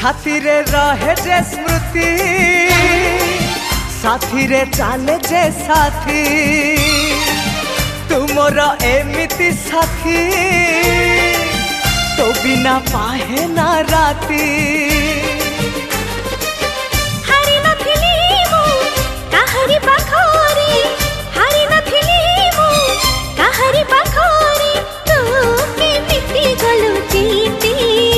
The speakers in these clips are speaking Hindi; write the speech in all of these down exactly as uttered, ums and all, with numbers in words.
छाती रे रहे जे स्मृति साथी रे चाले जे साथी तुमर एमिति साथी तो बिना पाहे ना राती हारी नथिली मु काहरी पाखरी हारी नथिली मु काहरी पाखरी तू केमिति गलु जीती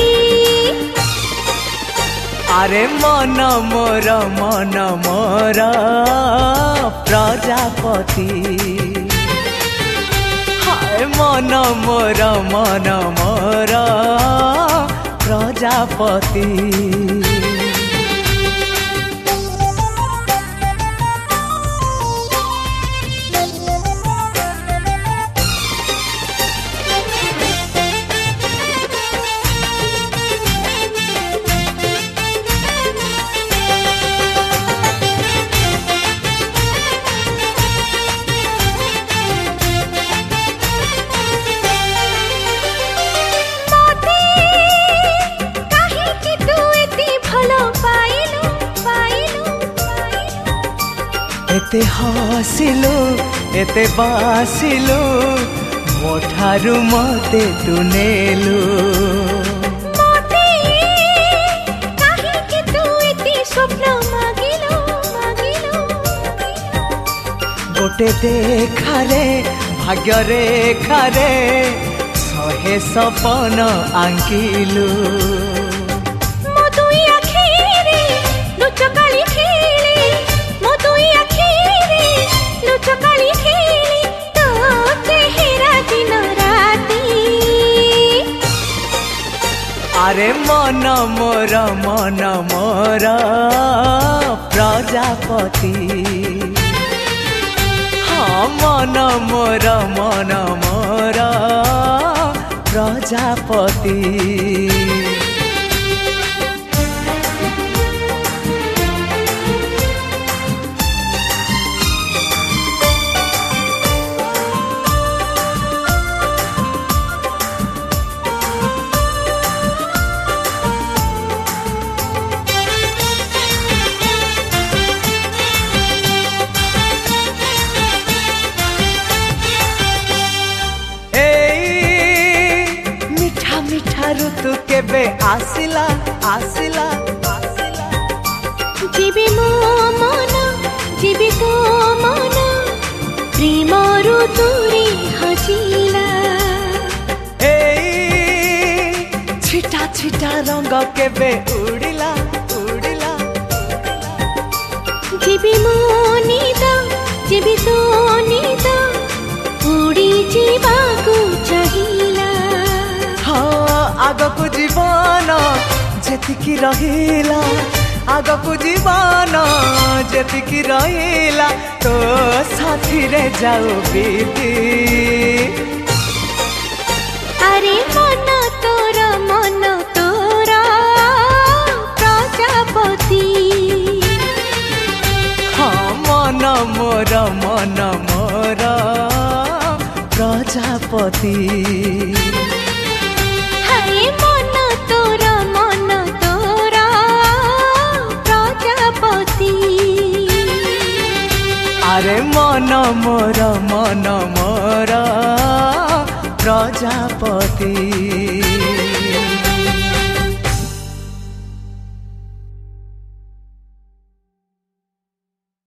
अरे मन मोर मन मोर प्रजापति हाय मन मोर मन मोर प्रजापति एते हसिलु एते बासिलु मोठारु मते तू नेलु मते काहे कि तू एते स्वप्न मागिलो मागिलो गोटे देखारे भाग्य रेखारे सहे सपन आंकिलु मो दुई आखिरे लुचकाली खेले मो दुई आखिरे लुचकाली खेले तो चेहरा दिन राती अरे मन मोर मन मोर प्रजापति हाँ मन मोर मन मोर प्रजापति ऋतु केबे आसिला आसिला आसिला जीवी मो मन जीवी तो मन प्रेम ऋतुरे हजिला ए छिटा छिटा रंग केबे उड़िला उड़िला जीवी मो निद जीवी तो निद उड़ी जीवाकू चाहिला आग को जीवन जेतिकी रहिला आग को जीवन जेतिकी रहिला तो साथी रे जाओ बीती अरे मन तोर मन तोर प्रजापति हाँ मन मोर मन मोर प्रजापति मन तोर मन तोर प्रजापति अरे मन मोर मन मोर प्रजापति।